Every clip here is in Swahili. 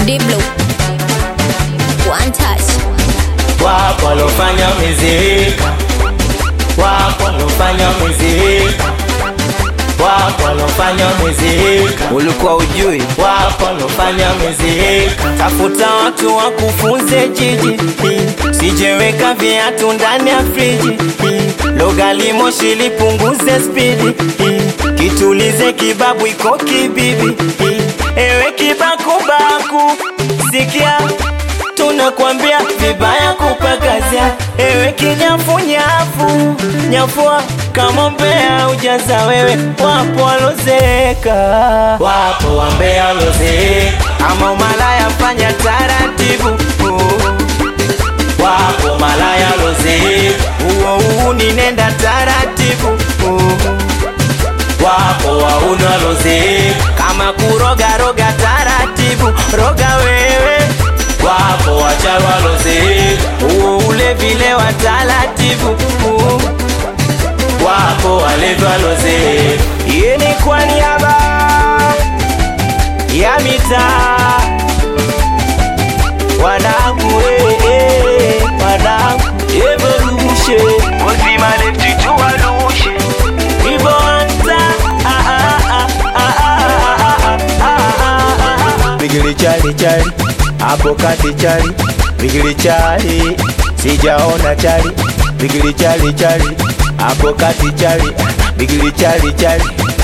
Deep Blue, One Touch. Wapo walofanya muziki, wapo walofanya muziki, wapo walofanya muziki. Ulikuwa ujui? Wapo walofanya muziki. Tafuta watu wakufunze jiji, sijeweka viatu ndani ya friji, logali moshi lipunguze spidi, kitulize kibabu iko kibibi. Ewe kibakubaku, sikia tunakwambia vibaya kupakazia. Ewe kinyafu-nyafu, nyafua kama mbea ujaza wewe. Wapo walozeka, wapo wambea walozeka. ama umalaya fanya taratibu. Wapo malaya walozeka. Uo ninenda taratibu. Wapo wauni walozeka. Kama kuroga roga taratibu, roga wewe. Wapo wachawi walozeka. Ule vile wa taratibu. Wapo walevi walozeka. Yeni kwa niaba ya mitaa, wanangu wanangu evolution, uzima lefti tuwalushe Ibo anta Bigili chali chali, hapo kati chali. Bigili chali, sijaona chali. Bigili chali chali, hapo kati chali. Bigili chali chali.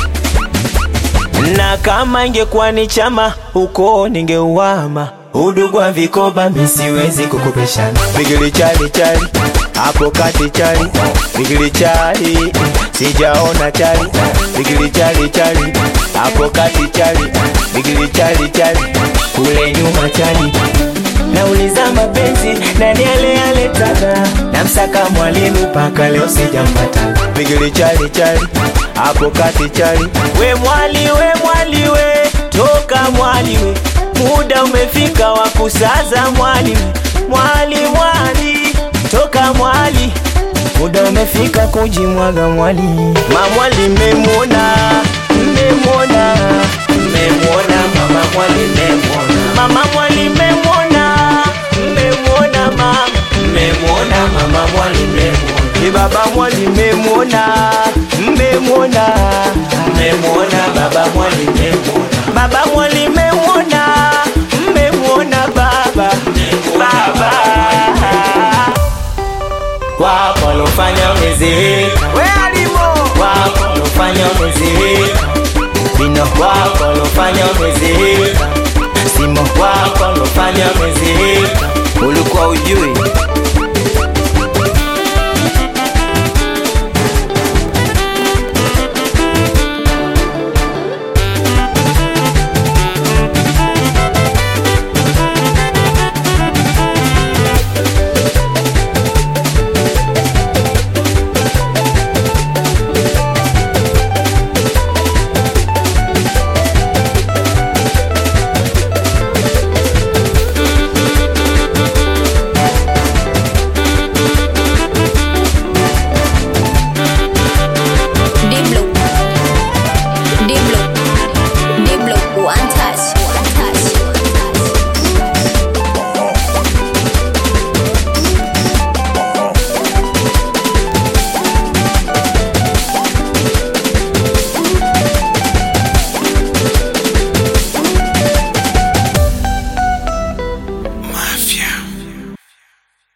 Na kama ingekuwa ni chama huko ningeuama. Udugu wa vikoba misiwezi kukupeshana. Bigili chali chali, hapo kati chali. Bigili chali, sijaona chali. Bigili chali chali, hapo kati chali. Bigili chali chali, kule nyuma chali. Nauliza mapenzi nani aliyaletaga, namsaka mwalimu paka leo sijampata. Bigili chali chali, hapo kati chali. We mwali we, toka mwali we. Muda umefika wa kusaza mwali. Mwali, toka mwali. Muda umefika kujimwaga mwali. Mamwali mmemwona, mmemwona. Mmemwona mama mwali, mmemwona. Mama mwali mmemwona, mmemwona mama. Mmemwona mama mwali, mmemwona. Baba mwali mmemwona, mmemwona. Mmemwona baba mwali, mmemwona. Baba mwali mmemwona, mmemwona baba. Baba. Wapo walofanya muziki. We alimo. Wapo walofanya muziki. Bino. Wapo walofanya muziki. Simo. Wapo walofanya muziki.